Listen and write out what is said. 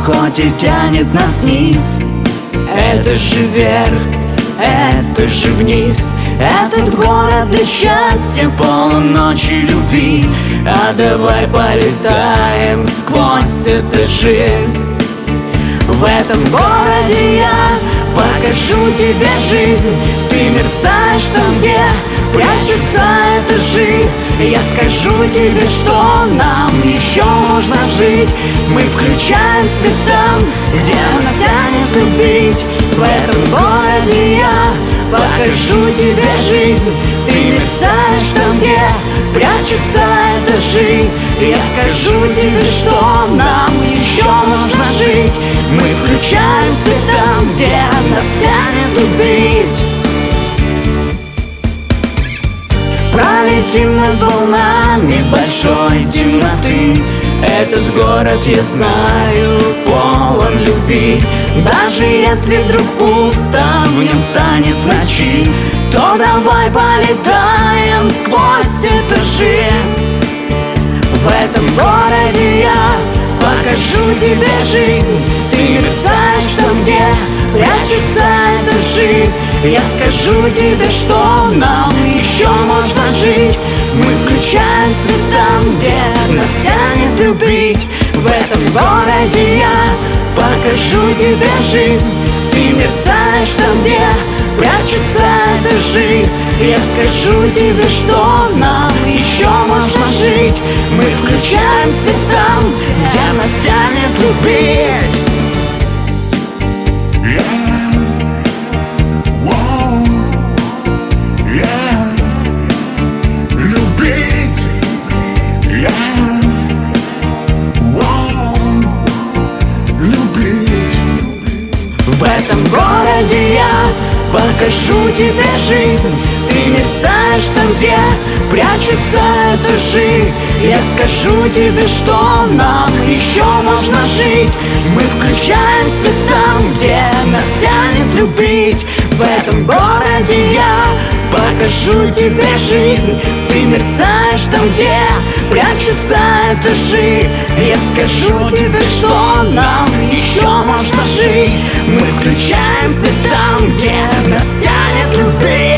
хоть и тянет нас вниз. Это же вверх, это же вниз. Этот город для счастья полон ночи любви. А давай полетаем сквозь этажи. В этом городе я покажу тебе жизнь. Ты мерцаешь там, где прячутся этажи. Я скажу тебе, что нам еще можно жить. Мы включаем свет там, где нас тянет любить. В этом городе я покажу тебе жизнь. Ты мерцаешь там, где прячутся этажи. Я скажу тебе, что нам еще можно жить. Мы включаем свет там, где нас тянет любить. Пролетим над волнами большой темноты. Этот город, я знаю, полон любви. Даже если вдруг пусто в нем станет в ночи, то давай полетаем сквозь этажи. В этом городе я покажу тебе жизнь. Ты мерцаешь там, где прячутся этажи. Я скажу тебе, что нам еще можно жить. Мы включаем свет там, где нас тянет любить. В этом городе я покажу тебе жизнь. Ты мерцаешь там, где прячутся этажи. Я скажу тебе, что нам еще можно жить. Мы включаем свет там, где нас тянет любить. В этом городе я покажу тебе жизнь. Ты мерцаешь там, где прячутся этажи. Я скажу тебе, что нам еще можно жить. Мы включаем свет там, где нас тянет любить. В этом городе я покажу тебе жизнь. Ты мерцаешь там, где прячутся этажи. Я скажу тебе, что нам еще можно жить. Мы включаем свет там, где нас тянет любить.